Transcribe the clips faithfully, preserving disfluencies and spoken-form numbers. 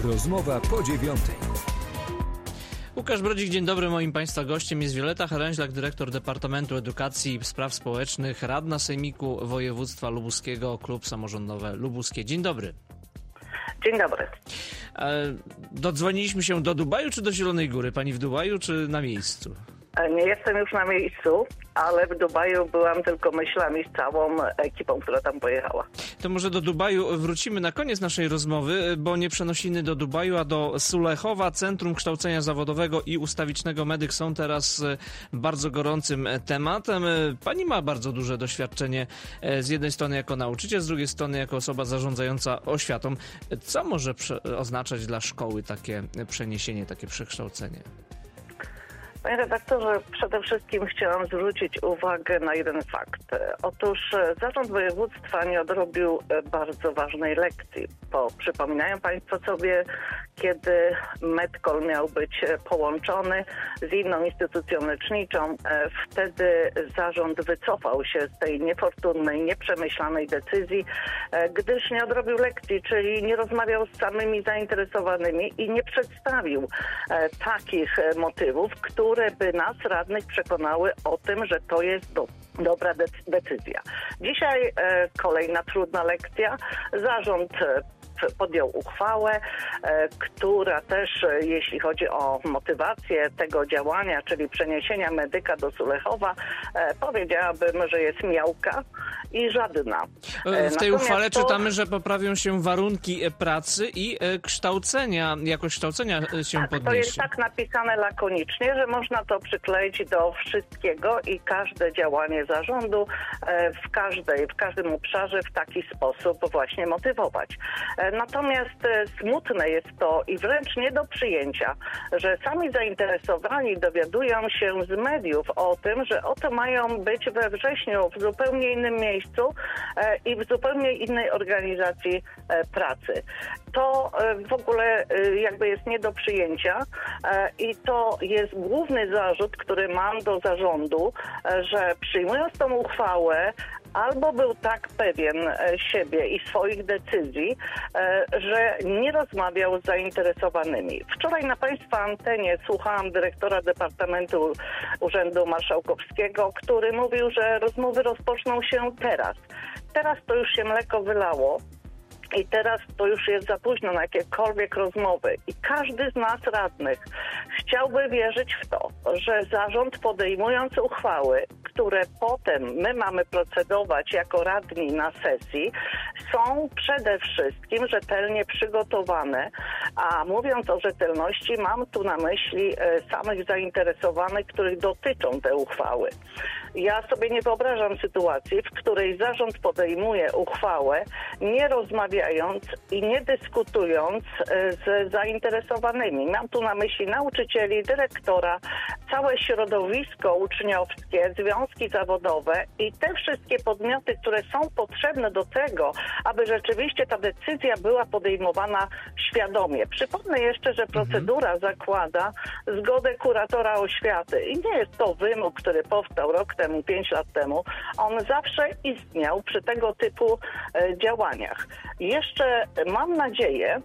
Rozmowa po dziewiątej. Łukasz Brodzik, dzień dobry. Moim Państwa gościem jest Wioleta Heręźlak, dyrektor Departamentu Edukacji i Spraw Społecznych, radna Sejmiku Województwa Lubuskiego, Klub Samorządowy Lubuskie. Dzień dobry. Dzień dobry. E, dodzwoniliśmy się do Dubaju czy do Zielonej Góry? Pani w Dubaju czy na miejscu? Nie jestem już na miejscu, ale w Dubaju byłam tylko myślami z całą ekipą, która tam pojechała. To może do Dubaju wrócimy na koniec naszej rozmowy, bo nie przenosiny do Dubaju, a do Sulechowa. Centrum Kształcenia Zawodowego i Ustawicznego Medyk są teraz bardzo gorącym tematem. Pani ma bardzo duże doświadczenie z jednej strony jako nauczyciel, z drugiej strony jako osoba zarządzająca oświatą. Co może oznaczać dla szkoły takie przeniesienie, takie przekształcenie? Panie redaktorze, przede wszystkim chciałam zwrócić uwagę na jeden fakt. Otóż Zarząd Województwa nie odrobił bardzo ważnej lekcji, bo przypominają Państwo sobie, kiedy Medcol miał być połączony z inną instytucją leczniczą, wtedy zarząd wycofał się z tej niefortunnej, nieprzemyślanej decyzji, gdyż nie odrobił lekcji, czyli nie rozmawiał z samymi zainteresowanymi i nie przedstawił takich motywów, które które by nas, radnych, przekonały o tym, że to jest do, dobra de- decyzja. Dzisiaj e, kolejna trudna lekcja. Zarząd e, podjął uchwałę, e, która też, e, jeśli chodzi o motywację tego działania, czyli przeniesienia medyka do Sulechowa, e, powiedziałabym, że jest miałka i żadna. E, w tej Natomiast uchwale to... czytamy, że poprawią się warunki pracy i e, kształcenia, jakość kształcenia się tak, podniesie. To jest tak napisane lakonicznie, że można to przykleić do wszystkiego i każde działanie zarządu e, w każdej, w każdym obszarze w taki sposób właśnie motywować. E, natomiast e, smutne jest to i wręcz nie do przyjęcia, że sami zainteresowani dowiadują się z mediów o tym, że oto mają być we wrześniu w zupełnie innym miejscu e, i w zupełnie innej organizacji e, pracy. To e, w ogóle e, jakby jest nie do przyjęcia e, i to jest główny zarzut, który mam do zarządu, e, że przyjmując tą uchwałę, albo był tak pewien siebie i swoich decyzji, że nie rozmawiał z zainteresowanymi. Wczoraj na Państwa antenie słuchałam dyrektora Departamentu Urzędu Marszałkowskiego, który mówił, że rozmowy rozpoczną się teraz. Teraz to już się mleko wylało. I teraz to już jest za późno na jakiekolwiek rozmowy. I każdy z nas radnych chciałby wierzyć w to, że zarząd podejmując uchwały, które potem my mamy procedować jako radni na sesji, są przede wszystkim rzetelnie przygotowane. A mówiąc o rzetelności, mam tu na myśli samych zainteresowanych, których dotyczą te uchwały. Ja sobie nie wyobrażam sytuacji, w której zarząd podejmuje uchwałę, nie rozmawiając i nie dyskutując z zainteresowanymi. Mam tu na myśli nauczycieli, dyrektora, całe środowisko uczniowskie, związki zawodowe i te wszystkie podmioty, które są potrzebne do tego, aby rzeczywiście ta decyzja była podejmowana świadomie. Przypomnę jeszcze, że procedura zakłada zgodę kuratora oświaty i nie jest to wymóg, który powstał rok temu, pięć lat temu. On zawsze istniał przy tego typu e, działaniach. Jeszcze mam nadzieję,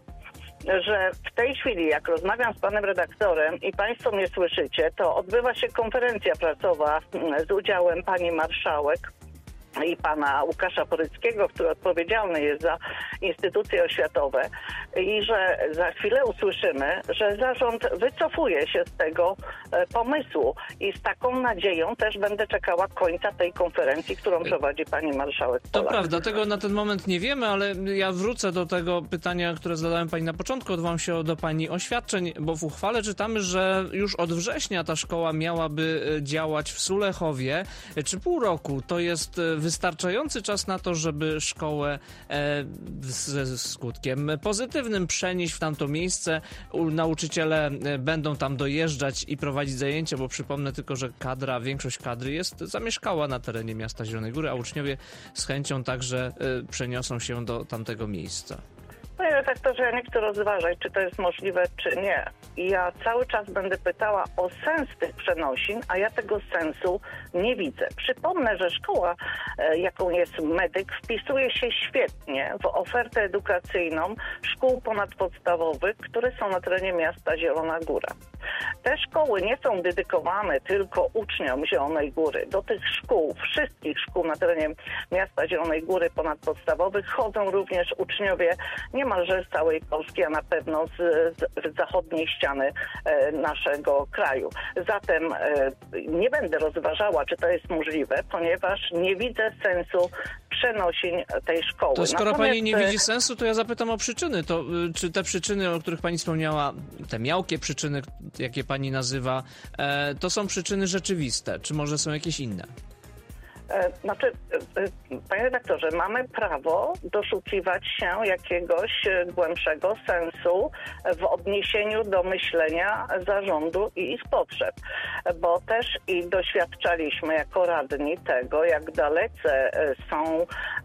że w tej chwili, jak rozmawiam z panem redaktorem i państwo mnie słyszycie, to odbywa się konferencja prasowa z udziałem pani marszałek i pana Łukasza Poryckiego, który odpowiedzialny jest za instytucje oświatowe i że za chwilę usłyszymy, że zarząd wycofuje się z tego e, pomysłu i z taką nadzieją też będę czekała końca tej konferencji, którą prowadzi pani marszałek Polak. To prawda, tego na ten moment nie wiemy, ale ja wrócę do tego pytania, które zadałem pani na początku, odwołam się do pani oświadczeń, bo w uchwale czytamy, że już od września ta szkoła miałaby działać w Sulechowie. Czy pół roku to jest wystarczający czas na to, żeby szkołę e, ze skutkiem pozytywnym przenieść w tamto miejsce? Nauczyciele będą tam dojeżdżać i prowadzić zajęcia, bo przypomnę tylko, że kadra, większość kadry jest zamieszkała na terenie miasta Zielonej Góry, a uczniowie z chęcią także e, przeniosą się do tamtego miejsca. Panie redaktorze, ja nie chcę rozważać, czy to jest możliwe, czy nie. I ja cały czas będę pytała o sens tych przenosin, a ja tego sensu nie widzę. Przypomnę, że szkoła, jaką jest Medyk, wpisuje się świetnie w ofertę edukacyjną szkół ponadpodstawowych, które są na terenie miasta Zielona Góra. Te szkoły nie są dedykowane tylko uczniom Zielonej Góry. Do tych szkół, wszystkich szkół na terenie miasta Zielonej Góry ponadpodstawowych chodzą również uczniowie niemalże z całej Polski, a na pewno z, z zachodniej ściany e, naszego kraju. Zatem e, nie będę rozważała, czy to jest możliwe, ponieważ nie widzę sensu przenosin tej szkoły. To skoro Natomiast... pani nie widzi sensu, to ja zapytam o przyczyny. To czy te przyczyny, o których pani wspomniała, te miałkie przyczyny, jakie pani nazywa, e, to są przyczyny rzeczywiste? Czy może są jakieś inne? Znaczy, panie redaktorze, mamy prawo doszukiwać się jakiegoś głębszego sensu w odniesieniu do myślenia zarządu i ich potrzeb, bo też i doświadczaliśmy jako radni tego, jak dalece są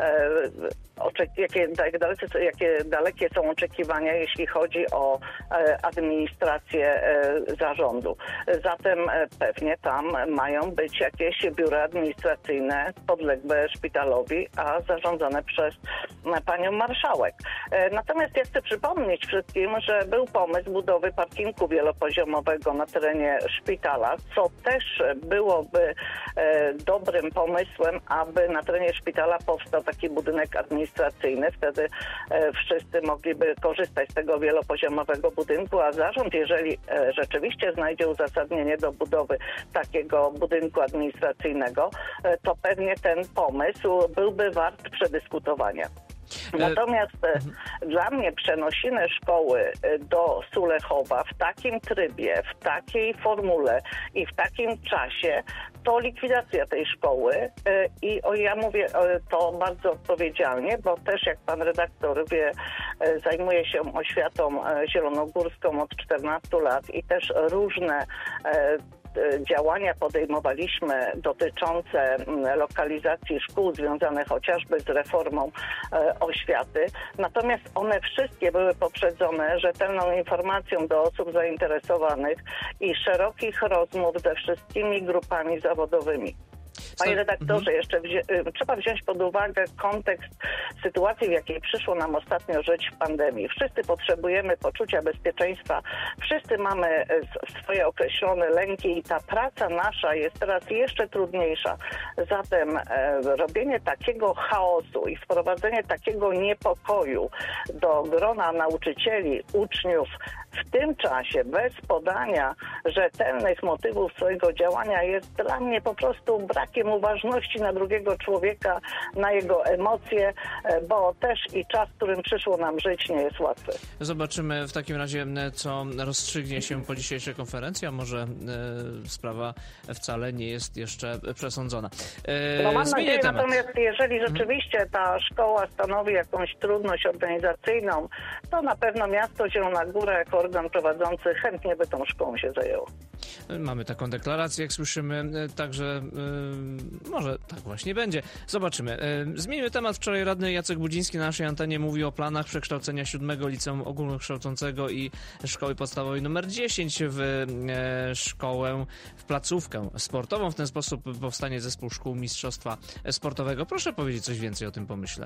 Jakie, jak dalece, jakie dalekie są oczekiwania, jeśli chodzi o e, administrację e, zarządu. Zatem e, pewnie tam mają być jakieś biura administracyjne podległe szpitalowi, a zarządzane przez e, panią marszałek. E, natomiast ja chcę przypomnieć wszystkim, że był pomysł budowy parkingu wielopoziomowego na terenie szpitala, co też byłoby e, dobrym pomysłem, aby na terenie szpitala powstał taki budynek administracyjny. administracyjny. Wtedy e, wszyscy mogliby korzystać z tego wielopoziomowego budynku, a zarząd, jeżeli e, rzeczywiście znajdzie uzasadnienie do budowy takiego budynku administracyjnego, e, to pewnie ten pomysł byłby wart przedyskutowania. Natomiast e, dla mnie przenosiny szkoły do Sulechowa w takim trybie, w takiej formule i w takim czasie to likwidacja tej szkoły e, i o, ja mówię e, to bardzo odpowiedzialnie, bo też jak pan redaktor wie, e, zajmuję się oświatą e, zielonogórską od czternastu lat i też różne e, działania podejmowaliśmy dotyczące lokalizacji szkół związane chociażby z reformą e, oświaty. Natomiast one wszystkie były poprzedzone rzetelną informacją do osób zainteresowanych i szerokich rozmów ze wszystkimi grupami zawodowymi. Panie redaktorze, jeszcze wzi- trzeba wziąć pod uwagę kontekst sytuacji, w jakiej przyszło nam ostatnio żyć w pandemii. Wszyscy potrzebujemy poczucia bezpieczeństwa, wszyscy mamy swoje określone lęki i ta praca nasza jest teraz jeszcze trudniejsza. Zatem e, robienie takiego chaosu i wprowadzenie takiego niepokoju do grona nauczycieli, uczniów w tym czasie, bez podania rzetelnych motywów swojego działania, jest dla mnie po prostu brakiem uważności na drugiego człowieka, na jego emocje, bo też i czas, w którym przyszło nam żyć, nie jest łatwy. Zobaczymy w takim razie, co rozstrzygnie się po dzisiejszej konferencji, a może e, sprawa wcale nie jest jeszcze przesądzona. E, no mam nadzieję, temat. Natomiast jeżeli rzeczywiście ta szkoła stanowi jakąś trudność organizacyjną, to na pewno miasto Zielona Góra jako organ prowadzący chętnie by tą szkołą się zajęło. Mamy taką deklarację, jak słyszymy, także yy, może tak właśnie będzie. Zobaczymy. Yy, zmieńmy temat. Wczoraj radny Jacek Budziński na naszej antenie mówił o planach przekształcenia siódmego Liceum Ogólnokształcącego i Szkoły Podstawowej numer dziesięć w yy, szkołę, w placówkę sportową. W ten sposób powstanie zespół szkół mistrzostwa sportowego. Proszę powiedzieć coś więcej o tym pomyśle.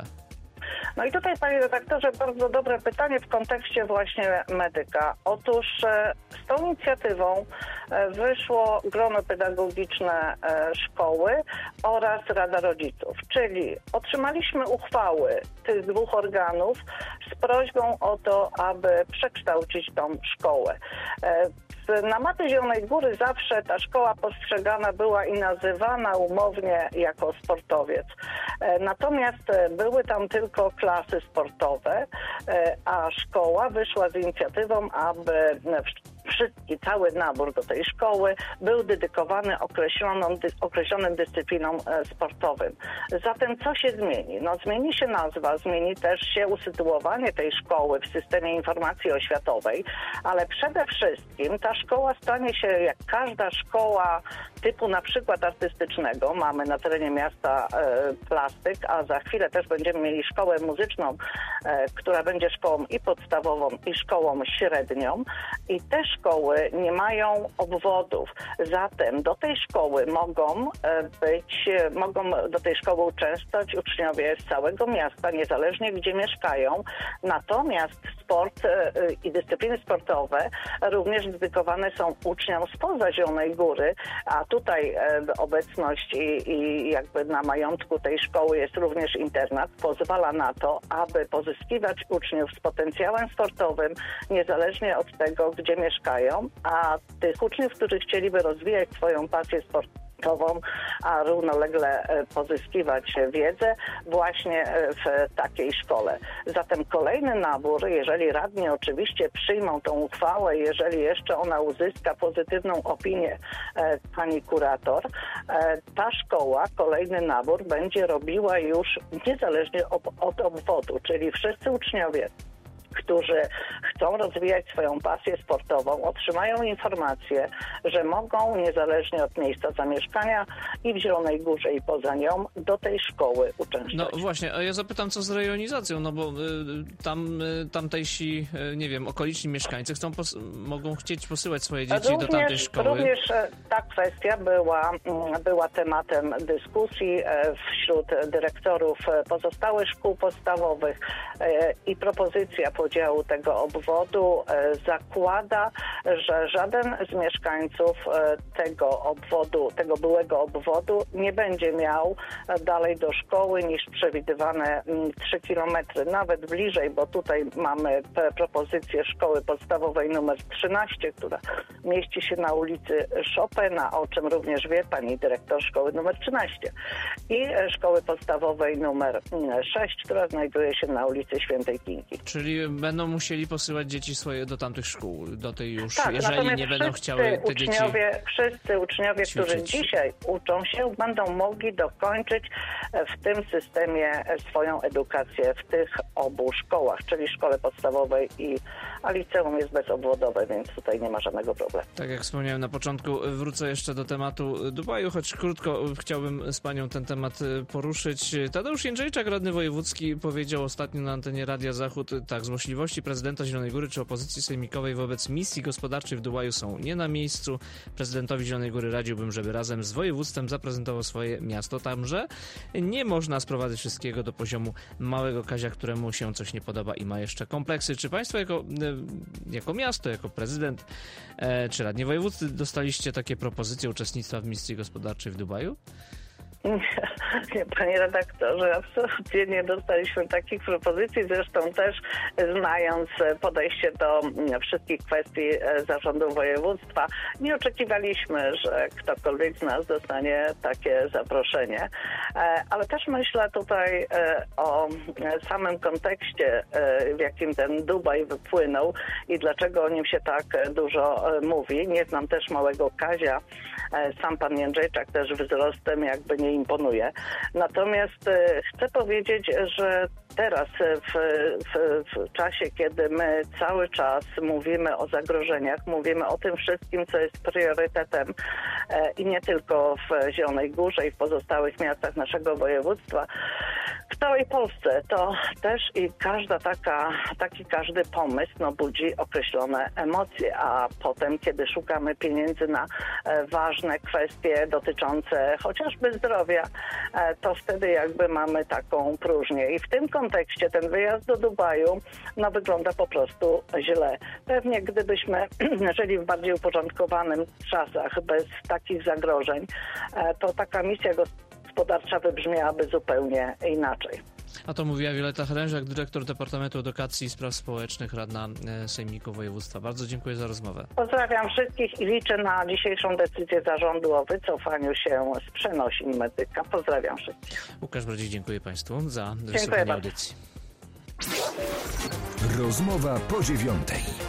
No i tutaj, panie redaktorze, bardzo dobre pytanie w kontekście właśnie Medyka. Otóż e, z tą inicjatywą e, wyszło grono pedagogiczne e, szkoły oraz Rada Rodziców, czyli otrzymaliśmy uchwały tych dwóch organów z prośbą o to, aby przekształcić tą szkołę. E, Na mapie Zielonej Góry zawsze ta szkoła postrzegana była i nazywana umownie jako sportowiec. Natomiast były tam tylko klasy sportowe, a szkoła wyszła z inicjatywą, aby wszystki, cały nabór do tej szkoły był dedykowany określoną, dy, określonym dyscyplinom e, sportowym. Zatem co się zmieni? No zmieni się nazwa, zmieni też się usytuowanie tej szkoły w systemie informacji oświatowej, ale przede wszystkim ta szkoła stanie się jak każda szkoła typu na przykład artystycznego. Mamy na terenie miasta e, plastyk, a za chwilę też będziemy mieli szkołę muzyczną, e, która będzie szkołą i podstawową, i szkołą średnią. I te szkoły nie mają obwodów. Zatem do tej szkoły mogą e, być, e, mogą do tej szkoły uczęszczać uczniowie z całego miasta, niezależnie gdzie mieszkają. Natomiast sport e, i dyscypliny sportowe również dedykowane są uczniom spoza Zielonej Góry, a tutaj e, obecność i, i jakby na majątku tej szkoły jest również internat, pozwala na to, aby pozyskiwać uczniów z potencjałem sportowym, niezależnie od tego, gdzie mieszkają, a tych uczniów, którzy chcieliby rozwijać swoją pasję sportową, a równolegle pozyskiwać wiedzę właśnie w takiej szkole. Zatem kolejny nabór, jeżeli radni oczywiście przyjmą tą uchwałę, jeżeli jeszcze ona uzyska pozytywną opinię e, pani kurator, e, ta szkoła, kolejny nabór będzie robiła już niezależnie od, od obwodu, czyli wszyscy uczniowie, którzy chcą rozwijać swoją pasję sportową, otrzymają informację, że mogą niezależnie od miejsca zamieszkania i w Zielonej Górze i poza nią do tej szkoły uczęszczać. No właśnie, a ja zapytam, co z rejonizacją, no bo y, tam y, tamtejsi, y, nie wiem, okoliczni mieszkańcy chcą pos- mogą chcieć posyłać swoje dzieci również, do tamtej szkoły. Również ta kwestia była, była tematem dyskusji wśród dyrektorów pozostałych szkół podstawowych i propozycja podziału tego obwodu e, zakłada, że żaden z mieszkańców e, tego obwodu, tego byłego obwodu nie będzie miał e, dalej do szkoły niż przewidywane m, trzy kilometry, nawet bliżej, bo tutaj mamy p- propozycję szkoły podstawowej numer trzynaście, która mieści się na ulicy Chopina, o czym również wie pani dyrektor szkoły numer trzynaście, i e, szkoły podstawowej numer sześć, która znajduje się na ulicy Świętej Kingi. Czyli będą musieli posyłać dzieci swoje do tamtych szkół, do tej już, tak, jeżeli nie będą chciały te uczniowie, dzieci Wszyscy uczniowie, ćwiczyć. którzy dzisiaj uczą się, będą mogli dokończyć w tym systemie swoją edukację w tych obu szkołach, czyli szkole podstawowej i a liceum jest bezobwodowe, więc tutaj nie ma żadnego problemu. Tak jak wspomniałem na początku, wrócę jeszcze do tematu Dubaju, choć krótko chciałbym z panią ten temat poruszyć. Tadeusz Jędrzejczak, radny wojewódzki, powiedział ostatnio na antenie Radia Zachód, tak, z możliwości prezydenta Zielonej Góry czy opozycji sejmikowej wobec misji gospodarczej w Dubaju są nie na miejscu. Prezydentowi Zielonej Góry radziłbym, żeby razem z województwem zaprezentował swoje miasto tamże. Nie można sprowadzać wszystkiego do poziomu małego Kazia, któremu się coś nie podoba i ma jeszcze kompleksy. Czy państwo jako, jako miasto, jako prezydent czy radni wojewódzcy dostaliście takie propozycje uczestnictwa w misji gospodarczej w Dubaju? Nie, panie redaktorze, absolutnie nie dostaliśmy takich propozycji. Zresztą też znając podejście do wszystkich kwestii zarządu województwa, nie oczekiwaliśmy, że ktokolwiek z nas dostanie takie zaproszenie. Ale też myślę tutaj o samym kontekście, w jakim ten Dubaj wypłynął i dlaczego o nim się tak dużo mówi. Nie znam też małego Kazia. Sam pan Jędrzejczak też wzrostem jakby nie imponuje. Natomiast e, chcę powiedzieć, że teraz w, w, w czasie, kiedy my cały czas mówimy o zagrożeniach, mówimy o tym wszystkim, co jest priorytetem e, i nie tylko w Zielonej Górze i w pozostałych miastach naszego województwa, w całej Polsce, to też i każda taka, taki każdy pomysł no, budzi określone emocje, a potem, kiedy szukamy pieniędzy na e, ważne kwestie dotyczące chociażby zdrowia, e, to wtedy jakby mamy taką próżnię. I w tym kontekście ten wyjazd do Dubaju no, wygląda po prostu źle. Pewnie gdybyśmy żyli w bardziej uporządkowanym czasach, bez takich zagrożeń, e, to taka misja gospodarcza wybrzmiałaby zupełnie inaczej. A to mówiła Wioletta Hrężak, dyrektor Departamentu Edukacji i Spraw Społecznych, radna Sejmiku Województwa. Bardzo dziękuję za rozmowę. Pozdrawiam wszystkich i liczę na dzisiejszą decyzję zarządu o wycofaniu się z przenosin Medyka. Pozdrawiam wszystkich. Łukasz Brodzik, dziękuję państwu za wysłuchanie audycji. Rozmowa po dziewiątej.